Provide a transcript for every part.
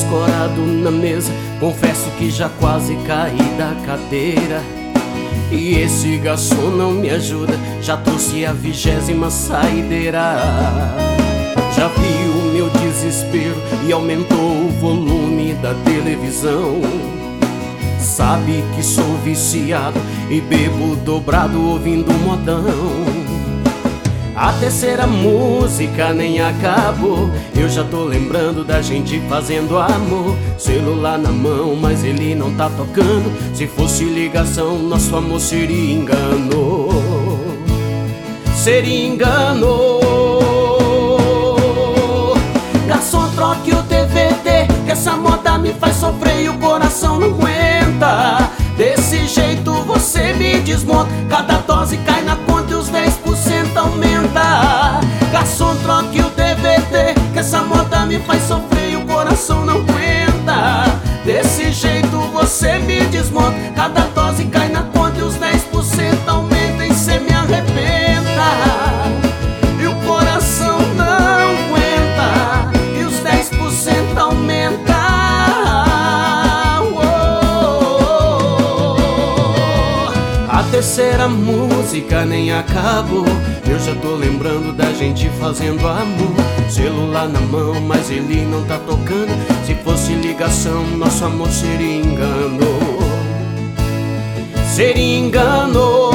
escorado na mesa, confesso que já quase caí da cadeira. E esse garçom não me ajuda, já trouxe a 20ª saideira. Já viu o meu desespero e aumentou o volume da televisão. Sabe que sou viciado e bebo dobrado ouvindo modão. A terceira música nem acabou, eu já tô lembrando da gente fazendo amor. Celular na mão, mas ele não tá tocando. Se fosse ligação, nosso amor seria engano. Seria engano. Garçom, troque o DVD, que essa moda me faz sofrer e o coração não aguenta. Desse jeito você me desmonta, cada dose cai na conta e os 10% aumenta. Garçom, troque o DVD, que essa moda me faz sofrer e o coração não aguenta. Desse jeito você me desmonta, cada dose cai na conta e os 10% aumenta. E cê me arrebenta e o coração não aguenta, e os 10% aumenta. A terceira música nem acabou, eu já tô lembrando da gente fazendo amor. Celular na mão, mas ele não tá tocando. Se fosse ligação, nosso amor seria engano. Seria engano.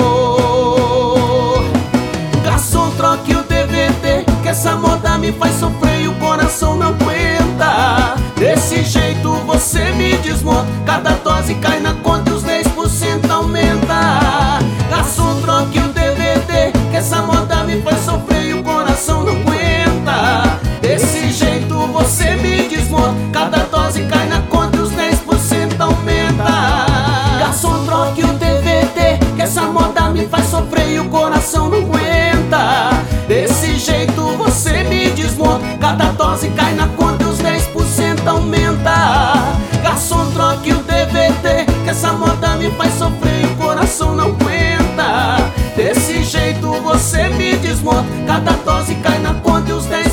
Garçom, troque o DVD, que essa moda me faz sofrer e o coração não aguenta. Desse jeito você me desmonta, cada dose cai na conta e os 10% aumenta. Garçom, troque o DVD, que essa moda me faz sofrer e o coração não aguenta. Desse jeito você me desmonta, cada dose cai na conta e os 10% aumenta. Garçom, troque o DVD, que essa moda me faz sofrer e o coração não aguenta. Desse jeito você me desmonta, cada dose cai na conta e os 10% aumenta. Garçom, troque o DVD, que essa moda me faz sofrer e o coração não aguenta. Desse jeito você me desmonta, cada dose cai na conta e os 10%